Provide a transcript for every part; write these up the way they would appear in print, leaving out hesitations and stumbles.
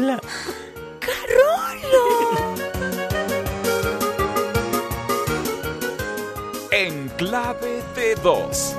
Carola. ¡Carolo! En clave de dos.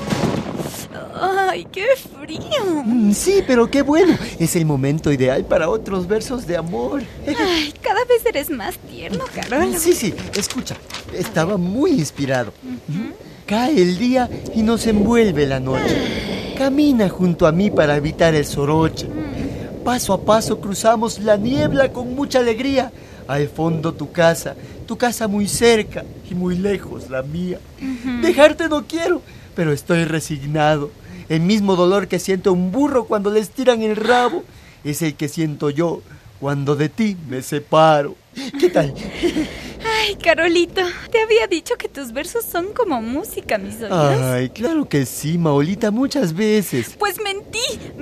¡Ay, qué frío! Sí, pero qué bueno. Es el momento ideal para otros versos de amor. Ay, cada vez eres más tierno, Carolo. Sí, escucha. Estaba muy inspirado. Cae el día y nos envuelve la noche. Camina junto a mí para evitar el soroche. Paso a paso cruzamos la niebla con mucha alegría. Al fondo tu casa muy cerca y muy lejos la mía. Dejarte no quiero, pero estoy resignado. El mismo dolor que siente un burro cuando le estiran el rabo es el que siento yo cuando de ti me separo. ¿Qué tal? Ay, Carolito, te había dicho que tus versos son como música, mis oídos. Ay, claro que sí, Maolita, muchas veces. Pues mentí.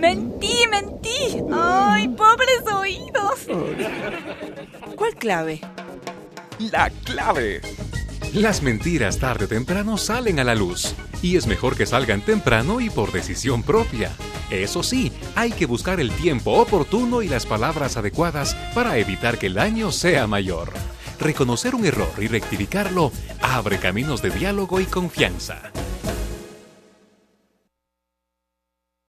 Ay, pobres oídos. ¿Cuál clave? La clave. Las mentiras tarde o temprano salen a la luz. Y es mejor que salgan temprano y por decisión propia. Eso sí, hay que buscar el tiempo oportuno y las palabras adecuadas para evitar que el daño sea mayor. Reconocer un error y rectificarlo abre caminos de diálogo y confianza.